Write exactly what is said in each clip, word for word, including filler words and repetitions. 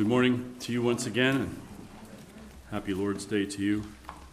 Good morning to you once again, and happy Lord's Day to you.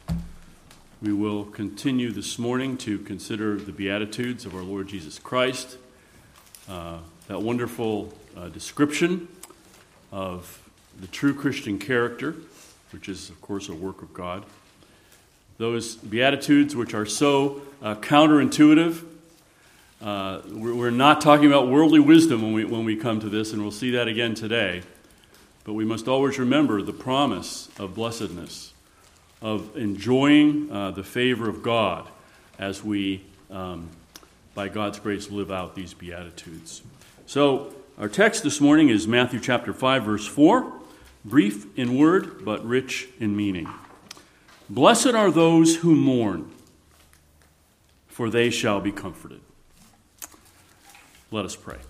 We will continue this morning to consider the Beatitudes of our Lord Jesus Christ, uh, that wonderful uh, description of the true Christian character, which is, of course, a work of God. Those Beatitudes which are so uh, counterintuitive. Uh, we're, we're not talking about worldly wisdom when we when we come to this, and we'll see that again today. But we must always remember the promise of blessedness, of enjoying uh, the favor of God as we, um, by God's grace, live out these Beatitudes. So our text this morning is Matthew chapter five, verse four, brief in word but rich in meaning. Blessed are those who mourn, for they shall be comforted. Let us pray.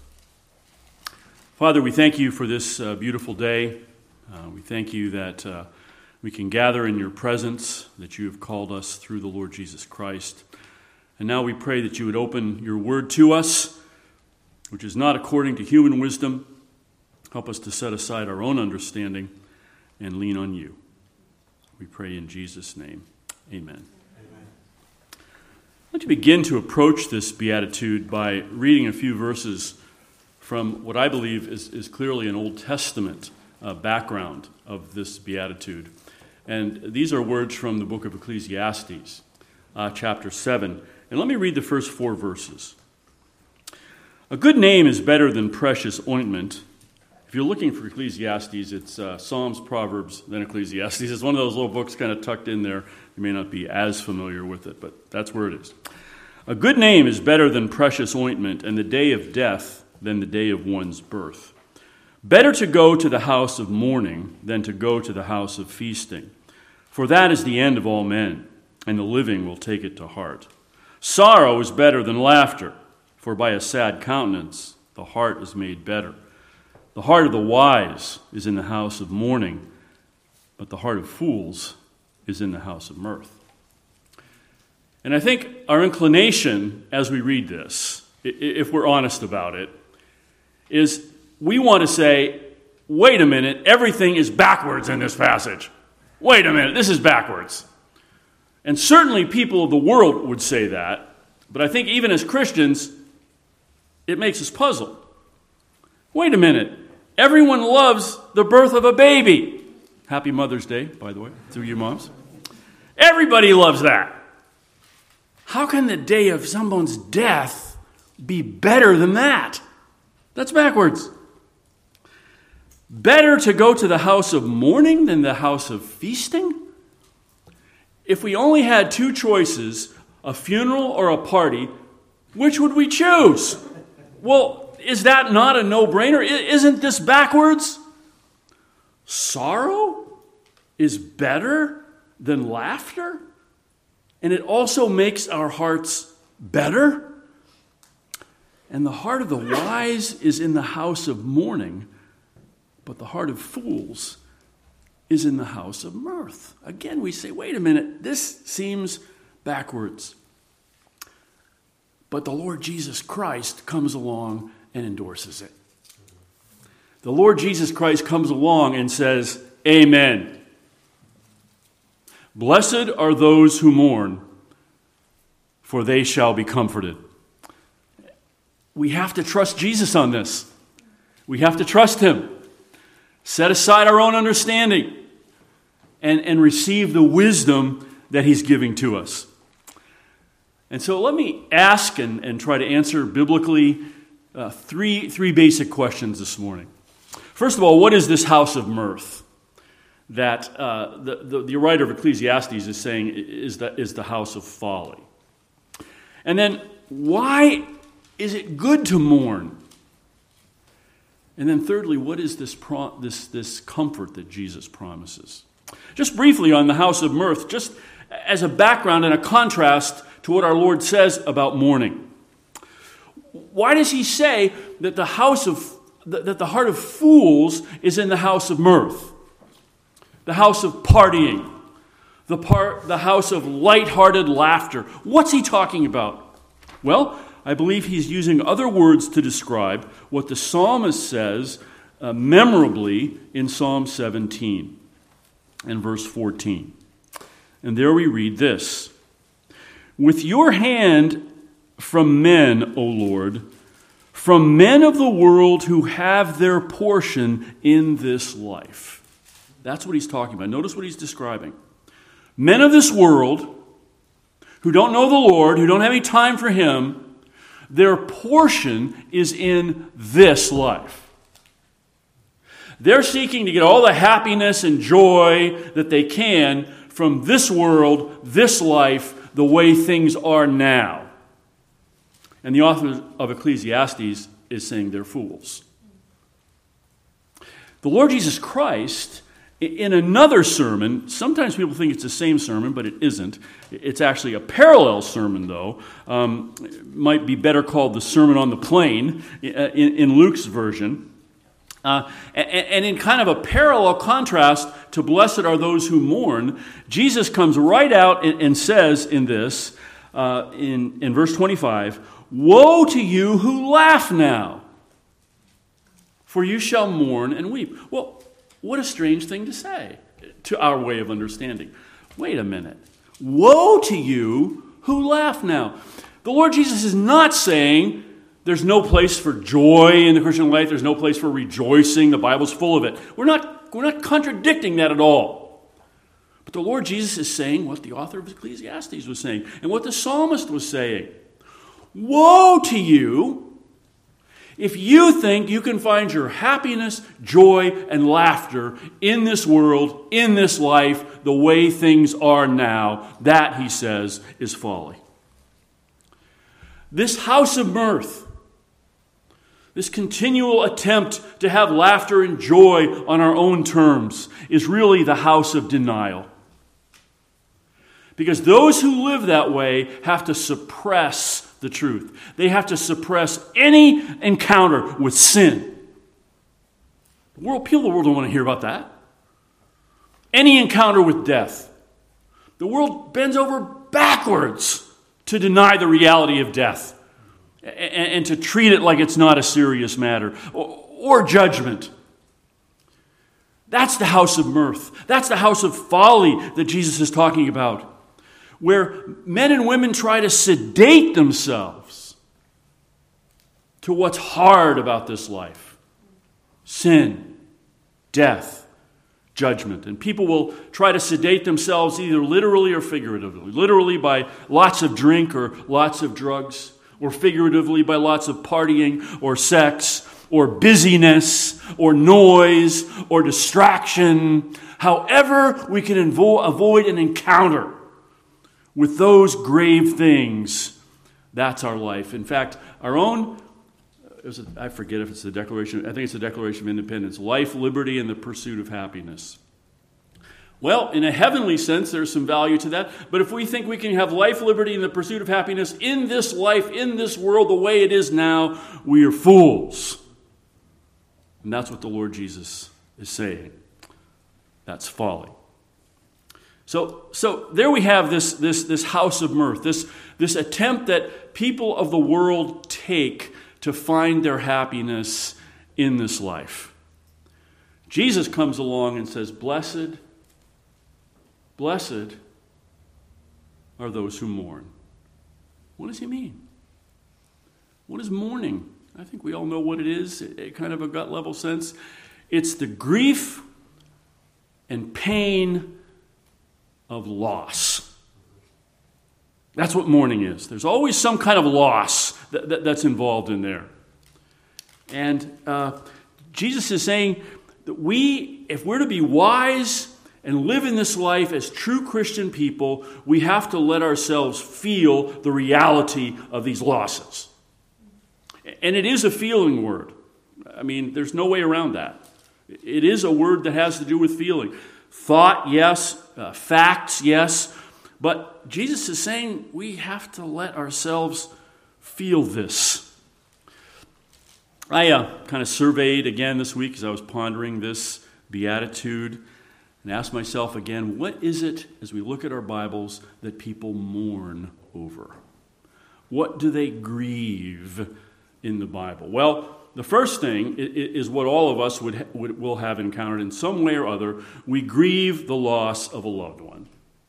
Father, we thank you for this uh, beautiful day. Uh, we thank you that uh, we can gather in your presence, that you have called us through the Lord Jesus Christ. And now we pray that you would open your word to us, which is not according to human wisdom. Help us to set aside our own understanding and lean on you. We pray in Jesus' name. Amen. Amen. I'd like to begin to approach this beatitude by reading a few verses from what I believe is, is clearly an Old Testament uh, background of this beatitude. And these are words from the book of Ecclesiastes, uh, chapter seven. And let me read the first four verses. A good name is better than precious ointment. If you're looking for Ecclesiastes, it's uh, Psalms, Proverbs, then Ecclesiastes. It's one of those little books kind of tucked in there. You may not be as familiar with it, but that's where it is. A good name is better than precious ointment, and the day of death than the day of one's birth. Better to go to the house of mourning than to go to the house of feasting, for that is the end of all men, and the living will take it to heart. Sorrow is better than laughter, for by a sad countenance the heart is made better. The heart of the wise is in the house of mourning, but the heart of fools is in the house of mirth. And I think our inclination as we read this, if we're honest about it, is we want to say, wait a minute, everything is backwards in this passage. Wait a minute, this is backwards. And certainly people of the world would say that, but I think even as Christians, it makes us puzzled. Wait a minute, everyone loves the birth of a baby. Happy Mother's Day, by the way, to you moms. Everybody loves that. How can the day of someone's death be better than that? That's backwards. Better to go to the house of mourning than the house of feasting? If we only had two choices, a funeral or a party, which would we choose? Well, is that not a no-brainer? Isn't this backwards? Sorrow is better than laughter? And it also makes our hearts better? And the heart of the wise is in the house of mourning, but the heart of fools is in the house of mirth. Again, we say, wait a minute, this seems backwards. But the Lord Jesus Christ comes along and endorses it. The Lord Jesus Christ comes along and says, Amen. Blessed are those who mourn, for they shall be comforted. We have to trust Jesus on this. We have to trust him. Set aside our own understanding and, and receive the wisdom that he's giving to us. And so let me ask and, and try to answer biblically uh, three, three basic questions this morning. First of all, what is this house of mirth that uh, the, the, the writer of Ecclesiastes is saying is the, is the house of folly? And then why is it good to mourn? And then thirdly, what is this, pro- this, this comfort that Jesus promises? Just briefly on the house of mirth, just as a background and a contrast to what our Lord says about mourning. Why does he say that the house of that the heart of fools is in the house of mirth? The house of partying, the part the house of lighthearted laughter. What's he talking about? Well, I believe he's using other words to describe what the psalmist says uh, memorably in Psalm seventeen and verse fourteen. And there we read this: "With your hand from men, O Lord, from men of the world who have their portion in this life." That's what he's talking about. Notice what he's describing. Men of this world who don't know the Lord, who don't have any time for him, their portion is in this life. They're seeking to get all the happiness and joy that they can from this world, this life, the way things are now. And the author of Ecclesiastes is saying they're fools. The Lord Jesus Christ, in another sermon, sometimes people think it's the same sermon, but it isn't. It's actually a parallel sermon, though. Um, it might be better called the Sermon on the Plain in, in Luke's version. Uh, and, and in kind of a parallel contrast to "Blessed are those who mourn," Jesus comes right out and, and says in this, uh, in, in verse twenty-five, "Woe to you who laugh now, for you shall mourn and weep." Well, what a strange thing to say to our way of understanding. Wait a minute. Woe to you who laugh now. The Lord Jesus is not saying there's no place for joy in the Christian life. There's no place for rejoicing. The Bible's full of it. We're not, we're not contradicting that at all. But the Lord Jesus is saying what the author of Ecclesiastes was saying and what the psalmist was saying. Woe to you if you think you can find your happiness, joy, and laughter in this world, in this life, the way things are now. That, he says, is folly. This house of mirth, this continual attempt to have laughter and joy on our own terms, is really the house of denial. Because those who live that way have to suppress the truth. They have to suppress any encounter with sin. The world, people of the world don't want to hear about that. Any encounter with death. The world bends over backwards to deny the reality of death and, and to treat it like it's not a serious matter, or, or judgment. That's the house of mirth. That's the house of folly that Jesus is talking about, where men and women try to sedate themselves to what's hard about this life. Sin, death, judgment. And people will try to sedate themselves either literally or figuratively. Literally by lots of drink or lots of drugs, or figuratively by lots of partying or sex or busyness or noise or distraction. However we can invo- avoid an encounter with those grave things, that's our life. In fact, our own, it was a, I forget if it's the Declaration, I think it's the Declaration of Independence, life, liberty, and the pursuit of happiness. Well, in a heavenly sense, there's some value to that. But if we think we can have life, liberty, and the pursuit of happiness in this life, in this world, the way it is now, we are fools. And that's what the Lord Jesus is saying. That's folly. So, so there we have this, this, this house of mirth, this, this attempt that people of the world take to find their happiness in this life. Jesus comes along and says, Blessed, blessed are those who mourn. What does he mean? What is mourning? I think we all know what it is, a kind of a gut level sense. It's the grief and pain of loss. That's what mourning is. There's always some kind of loss that, that, that's involved in there. And uh, Jesus is saying that we, if we're to be wise and live in this life as true Christian people, we have to let ourselves feel the reality of these losses. And it is a feeling word. I mean, there's no way around that. It is a word that has to do with feeling. Thought, yes. Uh, facts, yes. But Jesus is saying we have to let ourselves feel this. I uh, kind of surveyed again this week as I was pondering this beatitude and asked myself again, what is it, as we look at our Bibles, that people mourn over? What do they grieve in the Bible? Well, The first thing is what all of us would, would will have encountered in some way or other. We grieve the loss of a loved one.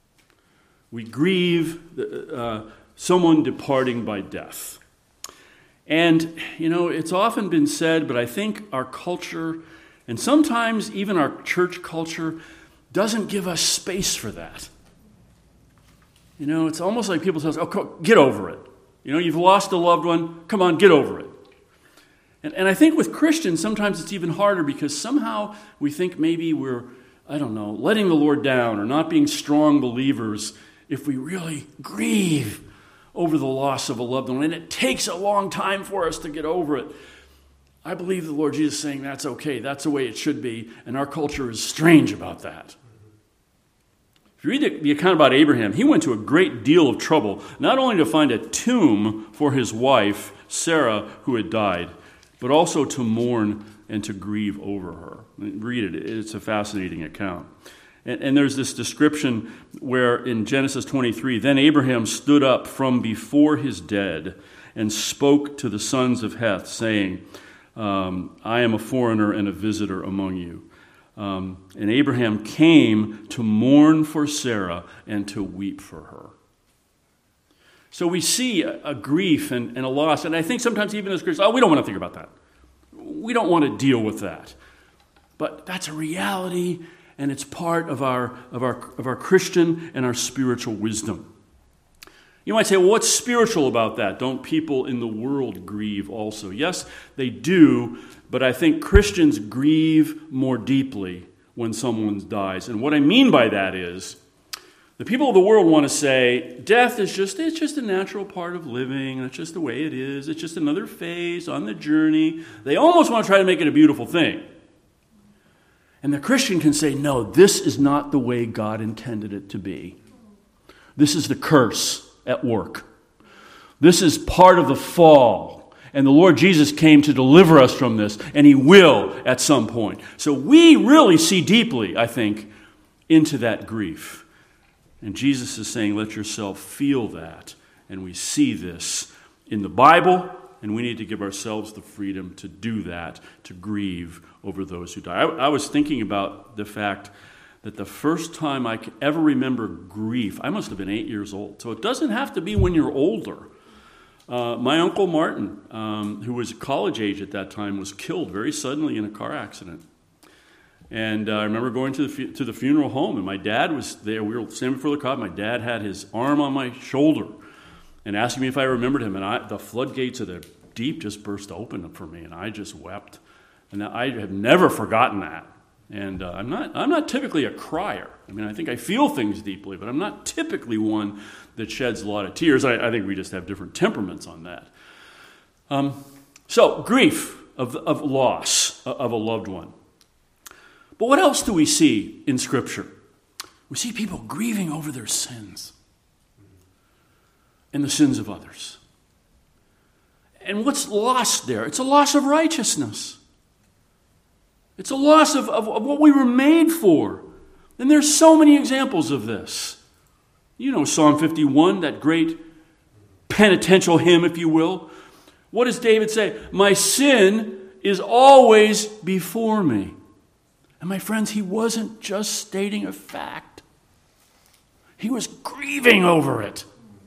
We grieve uh, someone departing by death. And, you know, it's often been said, but I think our culture, and sometimes even our church culture, doesn't give us space for that. You know, it's almost like people tell us, oh, get over it. You know, you've lost a loved one. Come on, get over it. And, and I think with Christians, sometimes it's even harder because somehow we think maybe we're, I don't know, letting the Lord down or not being strong believers if we really grieve over the loss of a loved one. And it takes a long time for us to get over it. I believe the Lord Jesus is saying that's okay. That's the way it should be. And our culture is strange about that. If you read the, the account about Abraham, he went to a great deal of trouble, not only to find a tomb for his wife, Sarah, who had died, but also to mourn and to grieve over her. Read it. It's a fascinating account. And, and there's this description where in Genesis twenty-three, then Abraham stood up from before his dead and spoke to the sons of Heth, saying, um, I am a foreigner and a visitor among you. Um, and Abraham came to mourn for Sarah and to weep for her. So we see a, a grief and, and a loss. And I think sometimes even as Christians, oh, we don't want to think about that. We don't want to deal with that. But that's a reality, and it's part of our, of our, of our Christian and our spiritual wisdom. You might say, well, what's spiritual about that? Don't people in the world grieve also? Yes, they do, but I think Christians grieve more deeply when someone dies. And what I mean by that is, the people of the world want to say, death is just, it's just a natural part of living, that's just the way it is, it's just another phase on the journey. They almost want to try to make it a beautiful thing. And the Christian can say, no, this is not the way God intended it to be. This is the curse at work. This is part of the fall. And the Lord Jesus came to deliver us from this, and he will at some point. So we really see deeply, I think, into that grief. And Jesus is saying, let yourself feel that. And we see this in the Bible, and we need to give ourselves the freedom to do that, to grieve over those who die. I, I was thinking about the fact that the first time I could ever remember grief, I must have been eight years old. So it doesn't have to be when you're older. Uh, my Uncle Martin, um, who was college age at that time, was killed very suddenly in a car accident. And uh, I remember going to the fu- to the funeral home, and my dad was there. We were standing before the crowd. My dad had his arm on my shoulder and asking me if I remembered him. And I, the floodgates of the deep just burst open for me, and I just wept. And I have never forgotten that. And uh, I'm not I'm not typically a crier. I mean, I think I feel things deeply, but I'm not typically one that sheds a lot of tears. I, I think we just have different temperaments on that. Um, so, grief of, of loss of a loved one. But what else do we see in Scripture? We see people grieving over their sins and the sins of others. And what's lost there? It's a loss of righteousness. It's a loss of, of, of what we were made for. And there's so many examples of this. You know Psalm fifty-one, that great penitential hymn, if you will. What does David say? My sin is always before me. And my friends, he wasn't just stating a fact. He was grieving over it.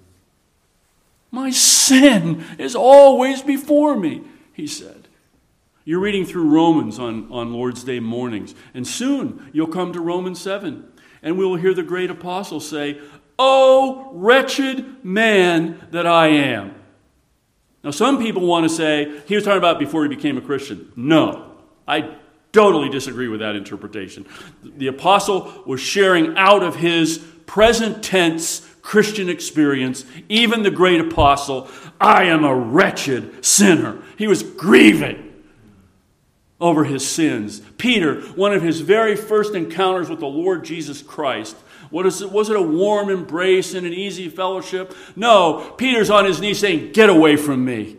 My sin is always before me, he said. You're reading through Romans on, on Lord's Day mornings. And soon you'll come to Romans seven. And we will hear the great apostle say, oh, wretched man that I am. Now some people want to say, he was talking about before he became a Christian. No, I totally disagree with that interpretation. The apostle was sharing out of his present tense Christian experience. Even the great apostle, I am a wretched sinner. He was grieving over his sins. Peter, one of his very first encounters with the Lord Jesus Christ, what is it, was it a warm embrace and an easy fellowship? No, Peter's on his knees saying, get away from me.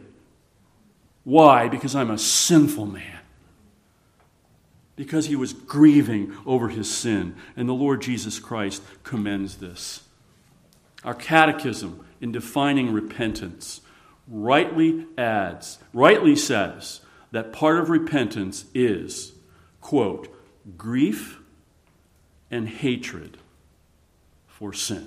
Why? Because I'm a sinful man. Because he was grieving over his sin. And the Lord Jesus Christ commends this. Our catechism in defining repentance rightly adds, rightly says, that part of repentance is, quote, grief and hatred for sin.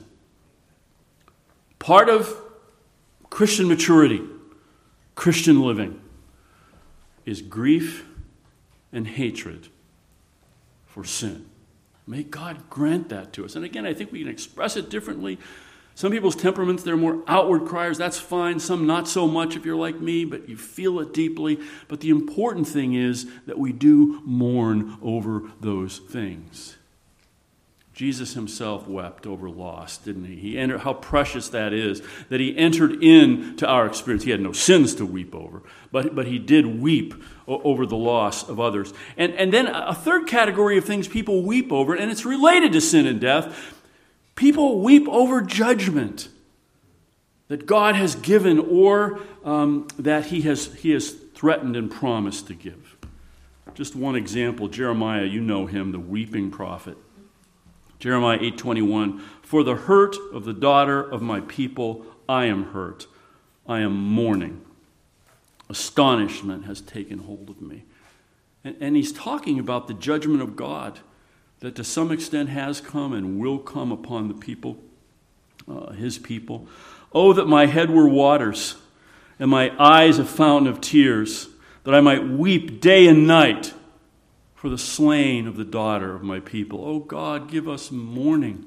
Part of Christian maturity, Christian living, is grief and hatred for sin. May God grant that to us. And again, I think we can express it differently. Some people's temperaments, they're more outward criers. That's fine. Some not so much if you're like me, but you feel it deeply. But the important thing is that we do mourn over those things. Jesus himself wept over loss, didn't he? He entered, how precious that is, that he entered into our experience. He had no sins to weep over, but, but he did weep o- over the loss of others. And, and then a third category of things people weep over, and it's related to sin and death. People weep over judgment that God has given or um, that he has, he has threatened and promised to give. Just one example, Jeremiah, you know him, the weeping prophet. Jeremiah eight twenty-one, for the hurt of the daughter of my people, I am hurt. I am mourning. Astonishment has taken hold of me. And, and he's talking about the judgment of God that to some extent has come and will come upon the people, uh, his people. Oh, that my head were waters and my eyes a fountain of tears, that I might weep day and night for the slain of the daughter of my people. Oh God, give us mourning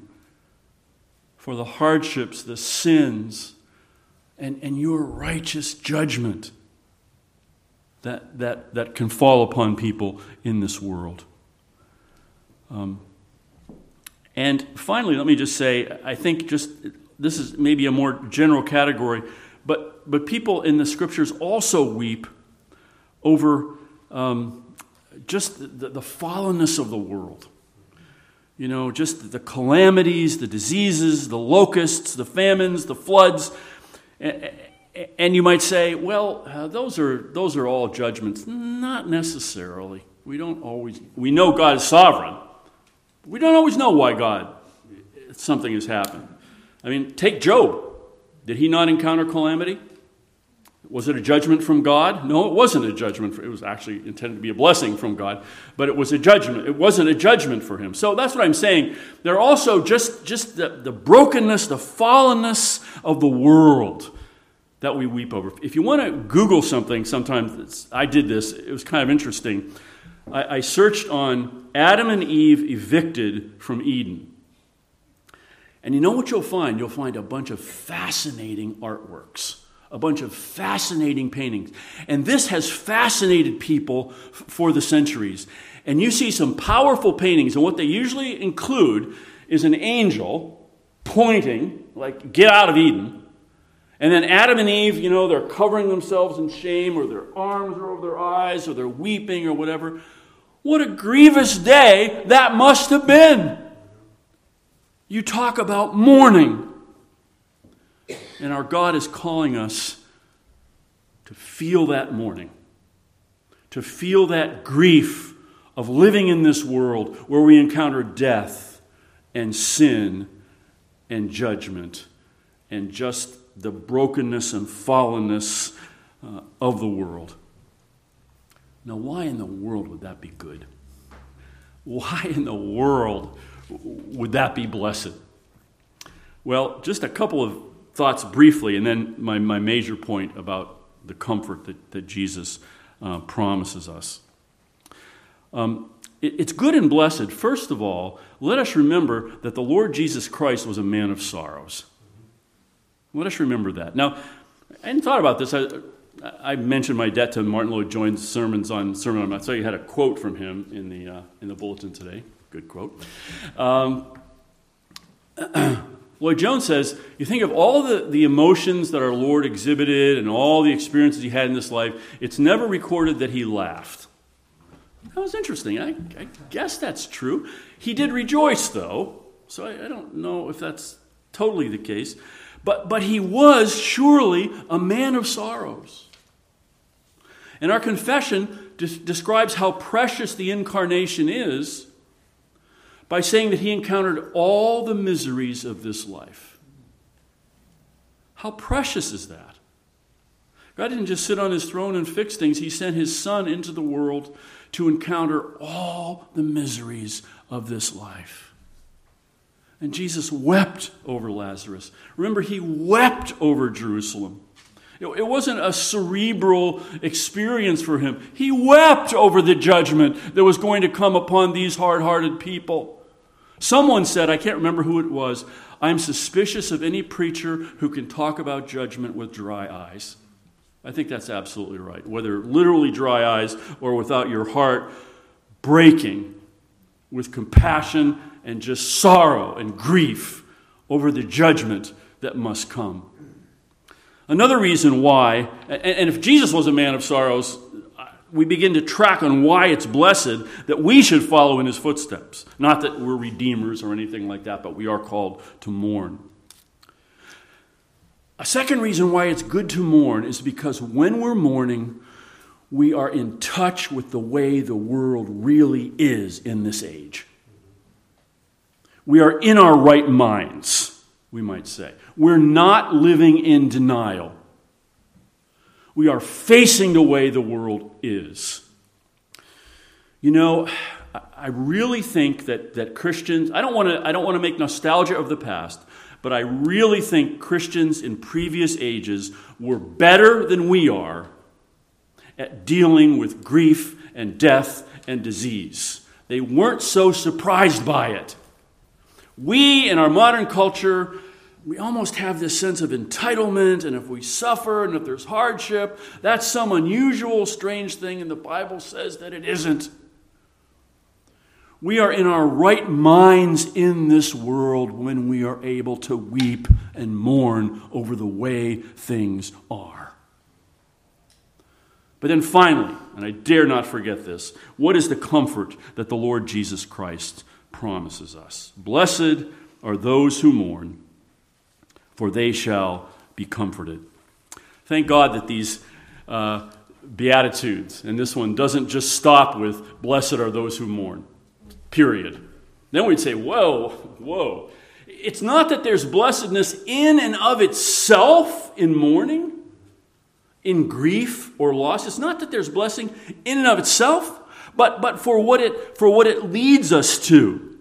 for the hardships, the sins, and, and your righteous judgment that, that, that can fall upon people in this world. Um, and finally, let me just say, I think just this is maybe a more general category, but, but people in the Scriptures also weep over um, just the, the fallenness of the world. You know, just the calamities, the diseases, the locusts, the famines, the floods. And, and you might say, well, uh, those are those are all judgments. Not necessarily. We don't always, we know God is sovereign. We don't always know why God, something has happened. I mean, take Job. Did he not encounter calamity? Was it a judgment from God? No, it wasn't a judgment. For, it was actually intended to be a blessing from God, but it was a judgment. It wasn't a judgment for him. So that's what I'm saying. There are also just, just the, the brokenness, the fallenness of the world that we weep over. If you want to Google something, sometimes I did this. It was kind of interesting. I, I searched on Adam and Eve evicted from Eden. And you know what you'll find? You'll find a bunch of fascinating artworks. A bunch of fascinating paintings. And this has fascinated people f- for the centuries. And you see some powerful paintings, and what they usually include is an angel pointing, like, get out of Eden. And then Adam and Eve, you know, they're covering themselves in shame, or their arms are over their eyes, or they're weeping, or whatever. What a grievous day that must have been. You talk about mourning. And our God is calling us to feel that mourning, to feel that grief of living in this world where we encounter death and sin and judgment and just the brokenness and fallenness uh, of the world. Now, why in the world would that be good? Why in the world would that be blessed? Well, just a couple of thoughts briefly, and then my, my major point about the comfort that, that Jesus uh, promises us. Um, it, it's good and blessed. First of all, let us remember that the Lord Jesus Christ was a man of sorrows. Let us remember that. Now, I hadn't thought about this. I, I mentioned my debt to Martin Lloyd-Jones' sermons on Sermon on the Mount. So you had a quote from him in the uh, in the bulletin today. Good quote. Um, Lloyd-Jones says, you think of all the, the emotions that our Lord exhibited and all the experiences he had in this life, it's never recorded that he laughed. That was interesting. I, I guess that's true. He did rejoice, though, so I, I don't know if that's totally the case. But, but he was surely a man of sorrows. And our confession des- describes how precious the incarnation is by saying that he encountered all the miseries of this life. How precious is that? God didn't just sit on his throne and fix things. He sent his Son into the world to encounter all the miseries of this life. And Jesus wept over Lazarus. Remember, he wept over Jerusalem. It wasn't a cerebral experience for him. He wept over the judgment that was going to come upon these hard-hearted people. Someone said, I can't remember who it was, I'm suspicious of any preacher who can talk about judgment with dry eyes. I think that's absolutely right. Whether literally dry eyes or without your heart breaking with compassion and just sorrow and grief over the judgment that must come. Another reason why, and if Jesus was a man of sorrows, we begin to track on why it's blessed that we should follow in his footsteps. Not that we're redeemers or anything like that, but we are called to mourn. A second reason why it's good to mourn is because when we're mourning, we are in touch with the way the world really is in this age. We are in our right minds, we might say. We're not living in denial. We are facing the way the world is. You know, I really think that, that Christians, I don't want to I don't want to make nostalgia of the past, but I really think Christians in previous ages were better than we are at dealing with grief and death and disease. They weren't so surprised by it. We, in our modern culture, we almost have this sense of entitlement, and if we suffer and if there's hardship, that's some unusual, strange thing, and the Bible says that it isn't. We are in our right minds in this world when we are able to weep and mourn over the way things are. But then finally, and I dare not forget this, what is the comfort that the Lord Jesus Christ promises us? Blessed are those who mourn, for they shall be comforted. Thank God that these uh, Beatitudes, and this one doesn't just stop with, blessed are those who mourn. Period. Then we'd say, whoa, whoa. It's not that there's blessedness in and of itself in mourning, in grief or loss. It's not that there's blessing in and of itself, but, but for what it for what it leads us to.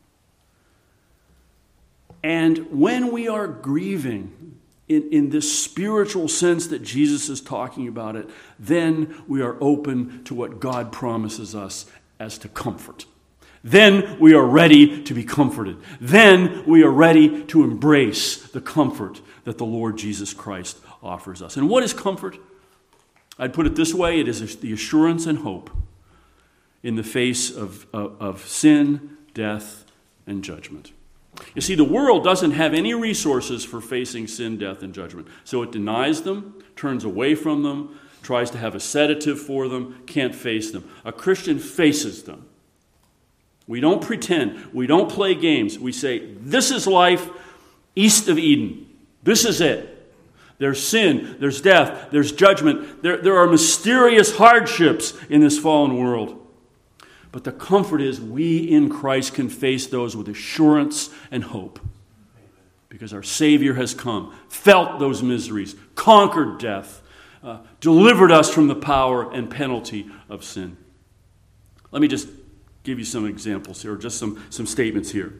And when we are grieving in, in this spiritual sense that Jesus is talking about it, then we are open to what God promises us as to comfort. Then we are ready to be comforted. Then we are ready to embrace the comfort that the Lord Jesus Christ offers us. And what is comfort? I'd put it this way. It is the assurance and hope in the face of, of, of sin, death, and judgment. You see, the world doesn't have any resources for facing sin, death, and judgment. So it denies them, turns away from them, tries to have a sedative for them, can't face them. A Christian faces them. We don't pretend. We don't play games. We say, this is life east of Eden. This is it. There's sin, there's death, there's judgment. There, there are mysterious hardships in this fallen world. But the comfort is we in Christ can face those with assurance and hope. Because our Savior has come, felt those miseries, conquered death, uh, delivered us from the power and penalty of sin. Let me just give you some examples here, or just some, some statements here.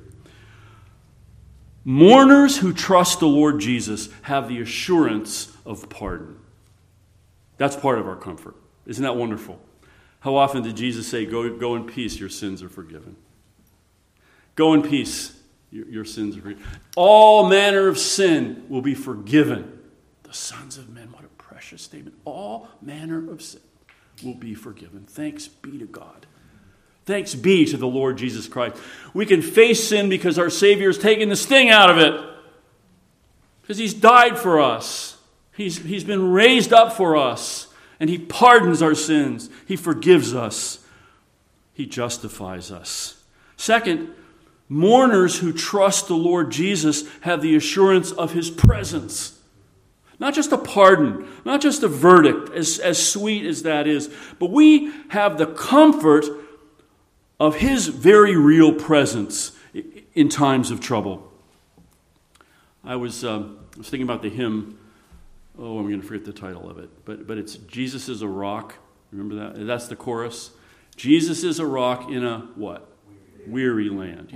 Mourners who trust the Lord Jesus have the assurance of pardon. That's part of our comfort. Isn't that wonderful? How often did Jesus say, go, go in peace, your sins are forgiven? Go in peace, your, your sins are forgiven. All manner of sin will be forgiven. The sons of men, what a precious statement. All manner of sin will be forgiven. Thanks be to God. Thanks be to the Lord Jesus Christ. We can face sin because our Savior has taken the sting out of it. Because He's died for us. He's, he's been raised up for us. And He pardons our sins. He forgives us. He justifies us. Second, mourners who trust the Lord Jesus have the assurance of His presence. Not just a pardon, not just a verdict, as, as sweet as that is, but we have the comfort of His very real presence in times of trouble. I was, um, I was thinking about the hymn, oh, I'm going to forget the title of it, but but it's Jesus is a rock. Remember that? That's the chorus. Jesus is a rock in a what? Weary land.